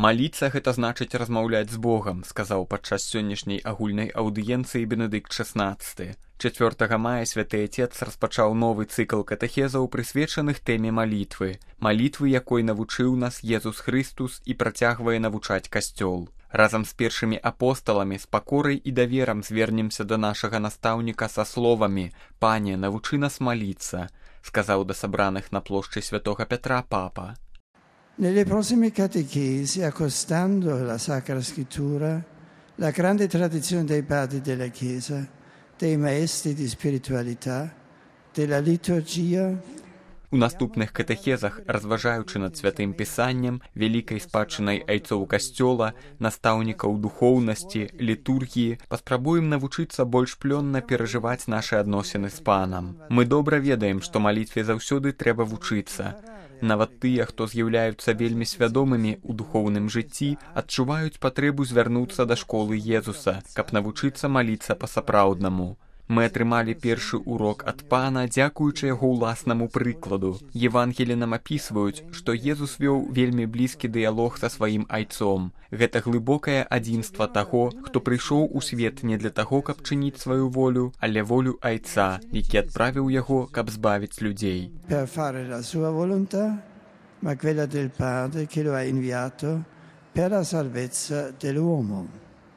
Маліцца гэта значыць размаўляць з Богам, сказаў падчас сённяшняй агульнай аўдыенцыі Бенедыкт XVI. 4 мая Святы Отец распачаў новы цыкл катэхезаў, прысвечаных тэме малітвы, якой навучыў нас Езус Хрыстус і працягвае навучаць Касцёл. Разам з першымі апосталамі з пакорай і даверам звернемся да нашага настаўніка са словамі: «Пане, навучы нас маліцца», сказаў да сабраных на плошчы Святога Петра папа. Nelle prossime catechesi, accostando alla Sacra Scrittura la grande tradizione dei padri della Chiesa, dei maestri di spiritualità, della liturgia. У наступных катэхезах, разважаючы над святым пісаннем, вялікай спадчынай айцоў Касцёла, настаўнікаў духоўнасці, літургіі, паспрабуем навучыцца больш плённа перажываць нашы адносіны з Панам. Мы добра ведаем, што малітве заўсёды трэба вучыцца. Нават тыя, хто з'яўляюцца вельмі свядомымі ў духоўным жыцці, адчуваюць патрэбу звярнуцца да школы Езуса, каб навучыцца маліцца па-сапраўднаму. Мы атрымалі першы урок ад Пана, дзякуючы яго ўласнаму прыкладу. Евангелі нам апісваюць, што Езус вёў вельмі блізкі дыялог са сваім айцом. Гэта глыбокае адзінства таго, хто прыйшоў у свет не для таго, каб чыніць сваю волю, але волю айца, які адправіў яго, каб збавіць людзей. Per fare la sua volontà, ma quella del Padre che lo ha inviato per la salvezza dell'uomo.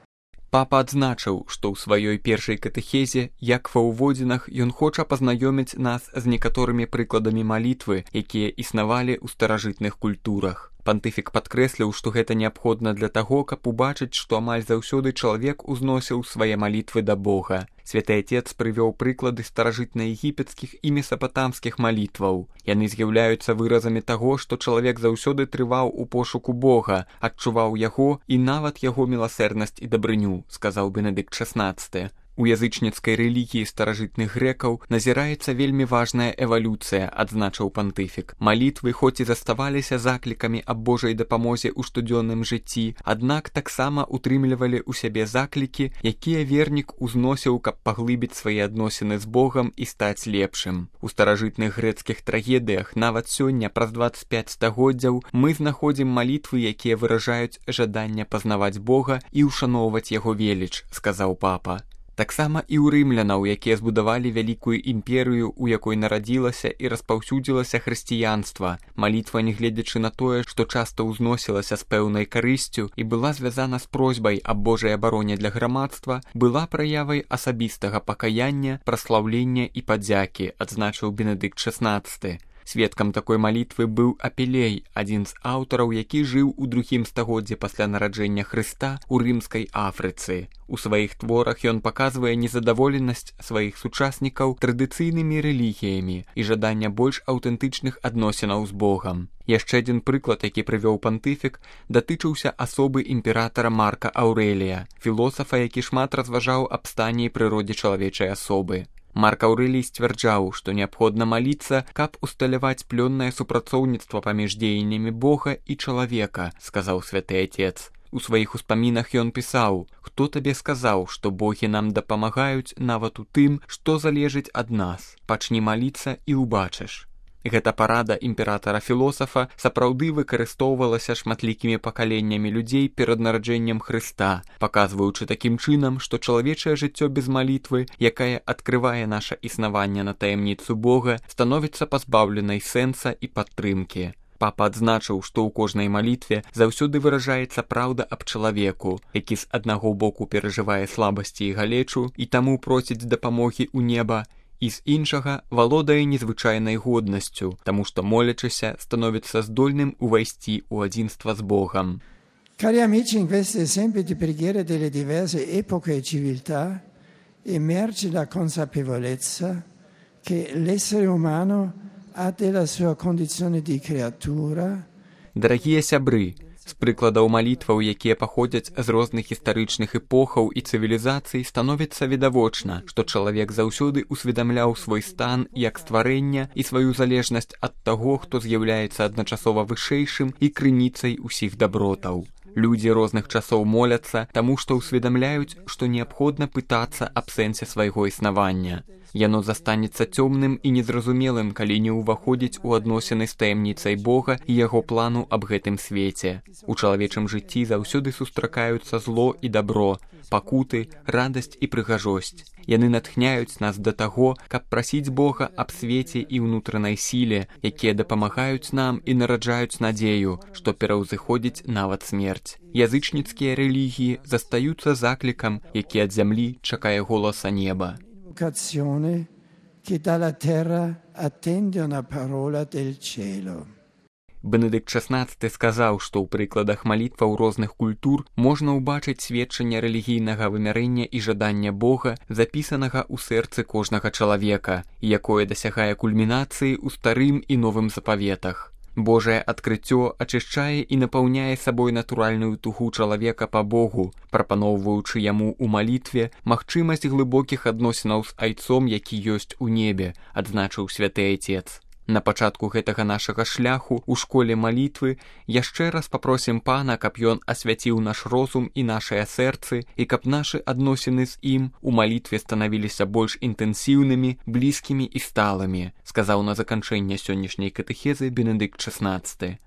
Папа адзначыў, што ў сваёй першай катэхезе, як ва ўводзінах, ён хоча пазнаёміць нас з некаторымі прыкладамі малітвы, якія існавалі ў старажытных культурах. Пантыфік падкрэсліў, што гэта неабходна для таго, каб убачыць, што амаль заўсёды чалавек узносіў свае малітвы да Бога. Святы Отец прывёў прыклады старажытна-егіпецкіх і месапатамскіх малітваў. Яны з'яўляюцца выразамі таго, што чалавек заўсёды трываў у пошуку Бога, адчуваў яго і нават яго міласэрнасць і дабрыню, сказаў Бенедыкт XVI. У язычніцкай рэлігіі старажытных грэкаў назіраецца вельмі важная эвалюцыя, адзначыў пантыфік. Малітвы хоць і заставаліся заклікамі аб Божай дапамозе ў штодзённым жыцці, аднак таксама утрымлівалі ў сябе заклікі, якія вернік узносіў, каб паглыбіць свае адносіны з Богам і стаць лепшым. У старажытных грэцкіх трагедыях нават сёння, праз 25 стагоддзяў, мы знаходзім малітвы, якія выражаюць жаданне пазнаваць Бога і ўшаноўваць яго веліч, сказаў папа. Таксама і ў рымлянаў, якія збудавалі вялікую імперыю, у якой нарадзілася і распаўсюдзілася хрысціянства. Малітва, нягледзячы на тое, што часта ўзносілася з пэўнай карысцю і была звязана з просьбай аб Божай абароне для грамадства, была праявай асабістага пакаяння, праслаўлення і падзякі, адзначыў Бенедыкт XVI. Сведкам такой малітвы быў Апелей, адзін з аўтараў, які жыў у 2 стагоддзі пасля нараджэння Хрыста ў рымскай Афрыцы. У сваіх творах ён паказвае незадаволенасць сваіх сучаснікаў традыцыйнымі рэлігіямі і жаданне больш аўтэнтычных адносінаў з Богам. Яшчэ адзін прыклад, які прывёў пантыфік, датычыўся асобы імператара Марка Аўрэлія, філосафа, які шмат разважаў аб стане і прыродзе чалавечай асобы. Марк Аўрэлій сцвярджаў, што неабходна маліцца, каб усталяваць плённае супрацоўніцтва паміж дзеяннямі Бога і чалавека, сказаў Святы Отец. У сваіх успамінах ён пісаў: «Хто табе сказаў, што богі нам дапамагаюць нават у тым, што залежыць ад нас? Пачні маліцца і ўбачыш». Гэта парада імператара-філосафа сапраўды выкарыстоўвалася шматлікімі пакаленнямі людзей перад нараджэннем Хрыста, паказваючы такім чынам, што чалавечае жыццё без малітвы, якая адкрывае наша існаванне на таямніцу Бога, становіцца пазбаўленай сэнса і падтрымкі. Папа адзначыў, што ў кожнай малітве заўсёды выражаецца праўда аб чалавеку, які з аднаго боку перажывае слабасці і галечу і таму просіць дапамогі ў неба, і з іншага валодае незвычайнай годнасцю, таму што молячыся становіцца здольным увайсці ў адзінства з Богам. Cari amici, in questi esempi di preghiera delle diverse epoche e civiltà emerge la consapevolezza che l'essere umano ha della sua condizione di creatura. Дарагія сябры, з прыкладаў малітваў, якія паходзяць з розных гістарычных эпохаў і цывілізацый, становіцца відавочна, што чалавек заўсёды усведамляў свой стан як стварэння і сваю залежнасць ад таго, хто з'яўляецца адначасова вышэйшым і крыніцай усіх дабротаў. Людзі розных часоў моляцца, таму што ўсведамляюць, што неабходна пытацца аб сэнсе свайго існавання. Яно застанецца цёмным і незразумелым, калі не ўваходзіць у адносіны з таямніцай Бога і яго плану аб гэтым свеце. У чалавечым жыцці заўсёды сустракаюцца зло і дабро, пакуты, радасць і прыгажосць. Яны натхняюць нас да таго, каб прасіць Бога аб свеце і ўнутранай сіле, якія дапамагаюць нам і нараджаюць надзею, што пераўзыходзіць нават смерць. Язычніцкія рэлігіі застаюцца заклікам, які ад зямлі чакае голаса неба. Che dalla terra attende una parola del cielo. Бенедыкт XVI сказаў, што ў прыкладах малітваў розных культур можна ўбачыць сведчанне рэлігійнага вымярэння і жадання Бога, запісанага ў сэрцы кожнага чалавека, якое дасягае кульмінацыі ў старым і новым запаветах. Божае адкрыццё ачышчае і напаўняе сабой натуральную тугу чалавека па Богу, прапаноўваючы яму ў малітве магчымасць глыбокіх адносінаў з Айцом, які ёсць у небе, адзначыў святы Айцец. На пачатку гэтага нашага шляху у школе малітвы яшчэ раз папросім Пана, каб ён асвяціў наш розум і нашыя сэрцы, і каб нашы адносіны з ім у малітве станавіліся больш інтэнсіўнымі, блізкімі і сталымі, сказаў на заканчэнне сённяшняй катэхезы Бенедыкт XVI.